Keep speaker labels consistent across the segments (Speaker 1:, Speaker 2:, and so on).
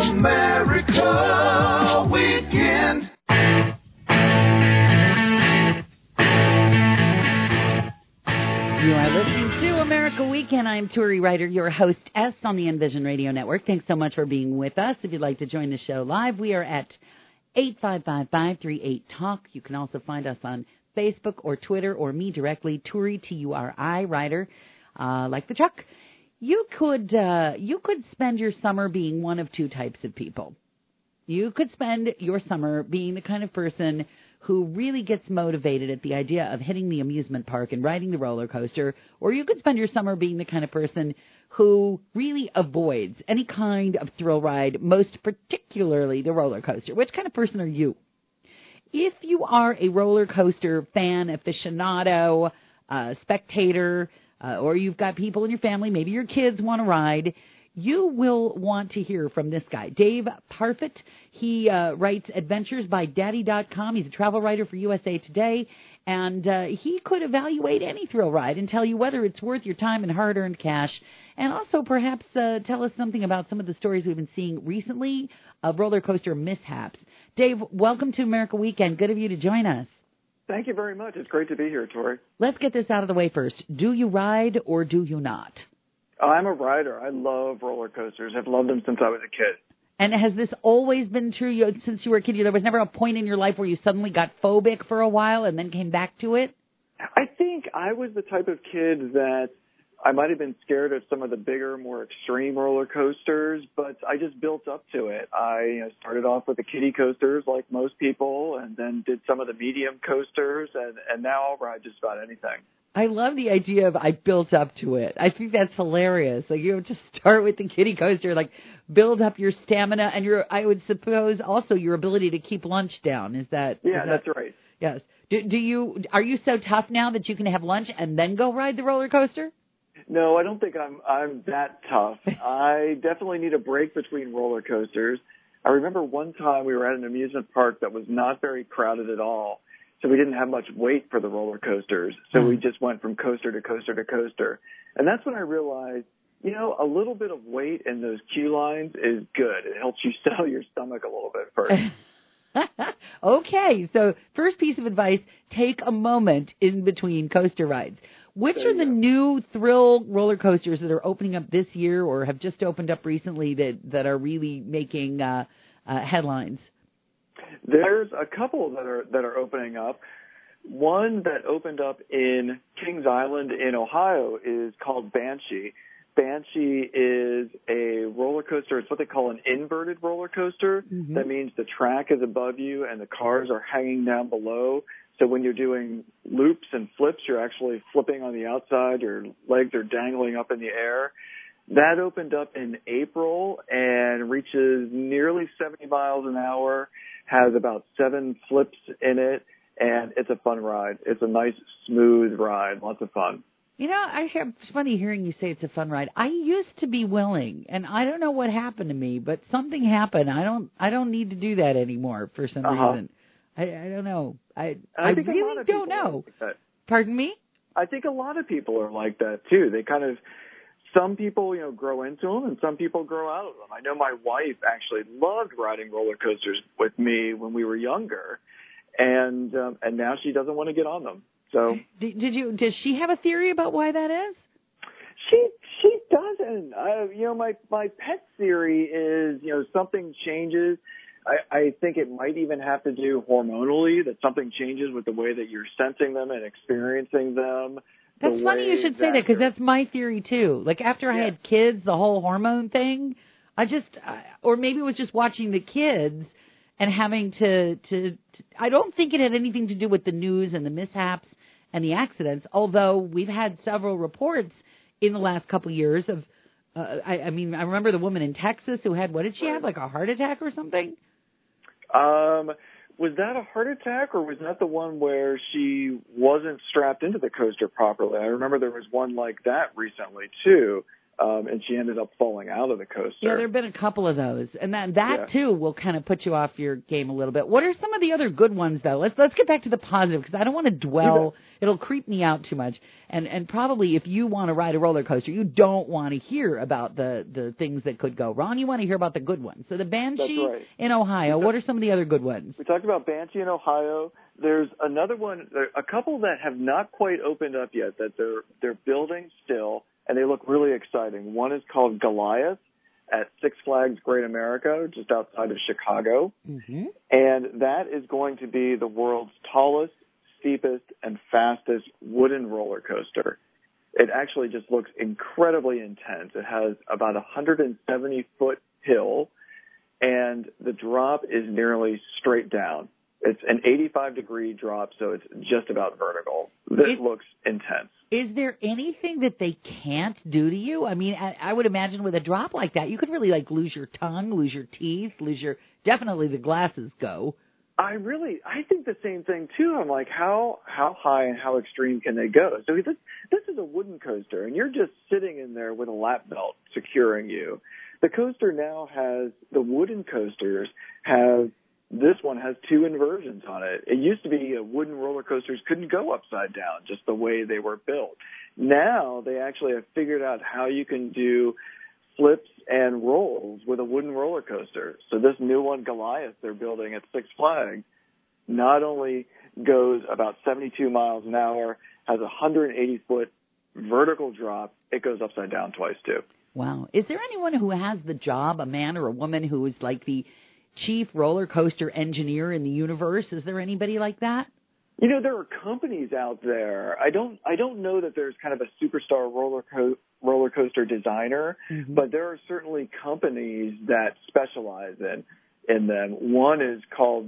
Speaker 1: America Weekend.
Speaker 2: You are listening to America Weekend. I'm Turi Ryder, your hostess on the Envision Radio Network. Thanks so much for being with us. If you'd like to join the show live, we are at 855-538-TALK. You can also find us on Facebook or Twitter or me directly, Turi, T-U-R-I, Ryder, like the truck. You could spend your summer being one of two types of people. You could spend your summer being the kind of person who really gets motivated at the idea of hitting the amusement park and riding the roller coaster, or you could spend your summer being the kind of person who really avoids any kind of thrill ride, most particularly the roller coaster. Which kind of person are you? If you are a roller coaster fan, aficionado, spectator, or you've got people in your family, maybe your kids want to ride, you will want to hear from this guy, Dave Parfit. He writes adventuresbydaddy.com. He's a travel writer for USA Today, and he could evaluate any thrill ride and tell you whether it's worth your time and hard-earned cash, and also perhaps tell us something about some of the stories we've been seeing recently of roller coaster mishaps. Dave, welcome to America Weekend. Good of you to join us.
Speaker 3: Thank you very much. It's great to be here, Tori.
Speaker 2: Let's get this out of the way first. Do you ride or do you not?
Speaker 3: I'm a rider. I love roller coasters. I've loved them since I was a kid.
Speaker 2: And has this always been true since you were a kid? There was never a point in your life where you suddenly got phobic for a while and then came back to it?
Speaker 3: I think I was the type of kid that I might have been scared of some of the bigger, more extreme roller coasters, but I just built up to it. I started off with the kiddie coasters like most people, and then did some of the medium coasters, and now I'll ride just about anything.
Speaker 2: I love the idea of I built up to it. I think that's hilarious. Like, you just start with the kiddie coaster, like build up your stamina and I would suppose also your ability to keep lunch down. Is that?
Speaker 3: Yeah, that's right.
Speaker 2: Yes. Are you so tough now that you can have lunch and then go ride the roller coaster?
Speaker 3: No, I don't think I'm that tough. I definitely need a break between roller coasters. I remember one time we were at an amusement park that was not very crowded at all. So we didn't have much wait for the roller coasters. So we just went from coaster to coaster to coaster. And that's when I realized, a little bit of wait in those queue lines is good. It helps you settle your stomach a little bit first.
Speaker 2: Okay. So first piece of advice, take a moment in between coaster rides. Which are the new thrill roller coasters that are opening up this year or have just opened up recently that are really making headlines?
Speaker 3: There's a couple that are opening up. One that opened up in Kings Island in Ohio is called Banshee. Banshee is a roller coaster. It's what they call an inverted roller coaster. Mm-hmm. That means the track is above you and the cars are hanging down below. So when you're doing loops and flips, you're actually flipping on the outside. Your legs are dangling up in the air. That opened up in April and reaches nearly 70 miles an hour, has about 7 flips in it, and it's a fun ride. It's a nice, smooth ride, lots of fun.
Speaker 2: It's funny hearing you say it's a fun ride. I used to be willing, and I don't know what happened to me, but something happened. I don't need to do that anymore for some reason. I don't know. I really don't know.
Speaker 3: Like
Speaker 2: Pardon me?
Speaker 3: I think a lot of people are like that, too. They kind of, some people, grow into them, and some people grow out of them. I know my wife actually loved riding roller coasters with me when we were younger, and now she doesn't want to get on them. So
Speaker 2: does she have a theory about why that is?
Speaker 3: She doesn't. My pet theory is, something changes. I think it might even have to do hormonally, that something changes with the way that you're sensing them and experiencing them.
Speaker 2: That's funny you should say that, because that's my theory too. Like after I had kids, the whole hormone thing, or maybe it was just watching the kids and having to I don't think it had anything to do with the news and the mishaps and the accidents, although we've had several reports in the last couple of years of, I remember the woman in Texas who had, what did she have, like a heart attack or something?
Speaker 3: Was that a heart attack, or was that the one where she wasn't strapped into the coaster properly? I remember there was one like that recently, too. and she ended up falling out of the coaster.
Speaker 2: Yeah, there have been a couple of those, and that too will kind of put you off your game a little bit. What are some of the other good ones, though? Let's get back to the positive, because I don't want to dwell. It'll creep me out too much. And probably if you want to ride a roller coaster, you don't want to hear about the things that could go wrong. You want to hear about the good ones. So the Banshee in Ohio. What are some of the other good ones?
Speaker 3: We talked about Banshee in Ohio. There's another one, a couple that have not quite opened up yet that they're building still, and they look really exciting. One is called Goliath at Six Flags Great America, just outside of Chicago. Mm-hmm. And that is going to be the world's tallest, steepest, and fastest wooden roller coaster. It actually just looks incredibly intense. It has about a 170-foot hill, and the drop is nearly straight down. It's an 85-degree drop, so it's just about vertical. This looks intense.
Speaker 2: Is there anything that they can't do to you? I mean, I would imagine with a drop like that, you could really lose your tongue, lose your teeth, definitely the glasses go.
Speaker 3: I think the same thing too. I'm like, how high and how extreme can they go? So this is a wooden coaster, and you're just sitting in there with a lap belt securing you. The coaster now the wooden coasters this one has two inversions on it. It used to be wooden roller coasters couldn't go upside down, just the way they were built. Now they actually have figured out how you can do flips and rolls with a wooden roller coaster. So this new one, Goliath, they're building at Six Flags, not only goes about 72 miles an hour, has a 180-foot vertical drop, it goes upside down twice too.
Speaker 2: Wow. Is there anyone who has the job, a man or a woman, who is like the chief roller coaster engineer in the universe? Is there anybody like that?
Speaker 3: There are companies out there. I don't know that there's kind of a superstar roller coaster designer, but there are certainly companies that specialize in them. One is called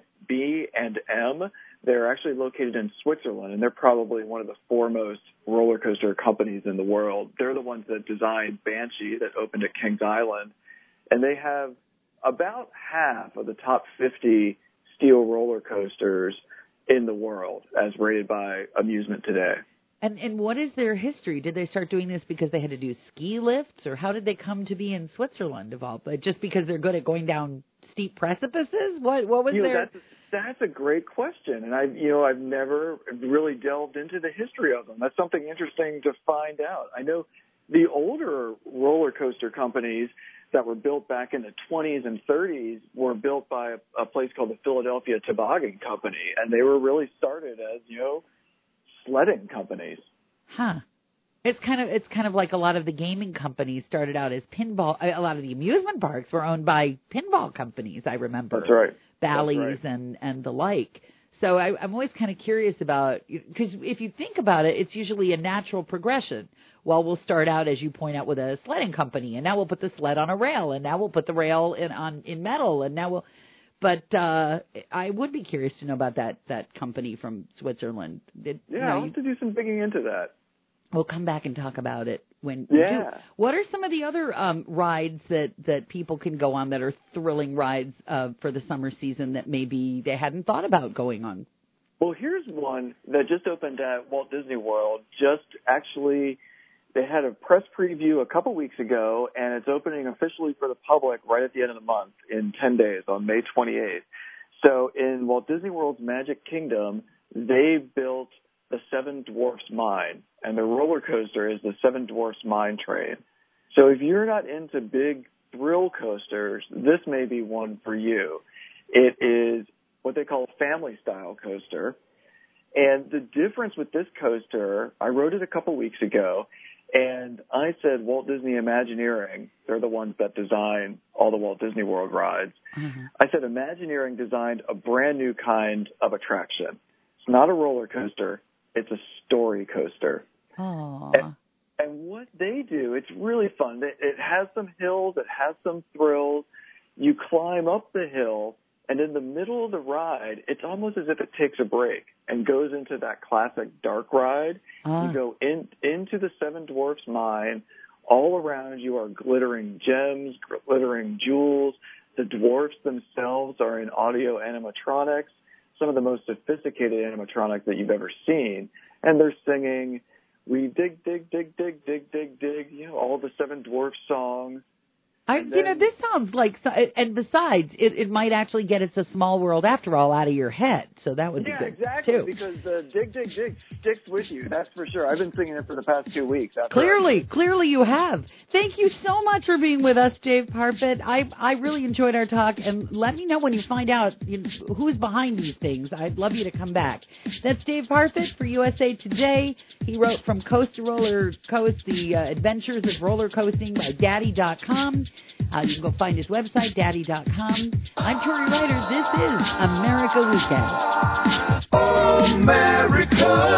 Speaker 3: B&M. They're actually located in Switzerland, and they're probably one of the foremost roller coaster companies in the world. They're the ones that designed Banshee that opened at Kings Island, and they have about half of the top 50 steel roller coasters in the world as rated by Amusement Today.
Speaker 2: And what is their history? Did they start doing this because they had to do ski lifts, or how did they come to be in Switzerland of all? But just because they're good at going down steep precipices? What was their...
Speaker 3: That's a great question, and I've never really delved into the history of them. That's something interesting to find out. I know the older roller coaster companies that were built back in the 20s and 30s were built by a place called the Philadelphia Toboggan Company, and they were really started as, sledding companies.
Speaker 2: Huh. It's kind of like a lot of the gaming companies started out as pinball. A lot of the amusement parks were owned by pinball companies, I remember.
Speaker 3: That's right.
Speaker 2: Bally's and the like. So I'm always kind of curious about, because if you think about it, it's usually a natural progression. Well, we'll start out, as you point out, with a sledding company, and now we'll put the sled on a rail, and now we'll put the rail in metal, and now we'll. But I would be curious to know about that company from Switzerland.
Speaker 3: I'll have to do some digging into that.
Speaker 2: We'll come back and talk about it when we do. What are some of the other rides that people can go on that are thrilling rides for the summer season that maybe they hadn't thought about going on?
Speaker 3: Well, here's one that just opened at Walt Disney World. They had a press preview a couple weeks ago, and it's opening officially for the public right at the end of the month in 10 days on May 28th. So in Walt Disney World's Magic Kingdom, they built the Seven Dwarfs Mine, and the roller coaster is the Seven Dwarfs Mine Train. So if you're not into big thrill coasters, this may be one for you. It is what they call a family-style coaster. And the difference with this coaster, I wrote it a couple weeks ago, and I said Walt Disney Imagineering, they're the ones that design all the Walt Disney World rides. Mm-hmm. I said Imagineering designed a brand new kind of attraction. It's not a roller coaster, it's a story coaster.
Speaker 2: Aww.
Speaker 3: And what they do, it's really fun. It has some hills, it has some thrills. You climb up the hill, and in the middle of the ride, it's almost as if it takes a break and goes into that classic dark ride. You go into the Seven Dwarfs Mine. All around you are glittering gems, glittering jewels. The dwarfs themselves are in audio animatronics, some of the most sophisticated animatronics that you've ever seen. And they're singing We dig, all the Seven Dwarfs songs.
Speaker 2: This sounds like, and besides, it might actually get It's a Small World After All out of your head, so that would be good,
Speaker 3: exactly,
Speaker 2: too.
Speaker 3: Because the dig sticks with you, that's for sure. I've been singing it for the past 2 weeks.
Speaker 2: Clearly you have. Thank you so much for being with us, Dave Parfit. I really enjoyed our talk, and let me know when you find out who's behind these things. I'd love you to come back. That's Dave Parfit for USA Today. He wrote From Coast to Roller Coast, The Adventures of Roller Coasting by Daddy.com. You can go find his website, daddy.com. I'm Tori Ryder. This is America Weekend.
Speaker 1: America.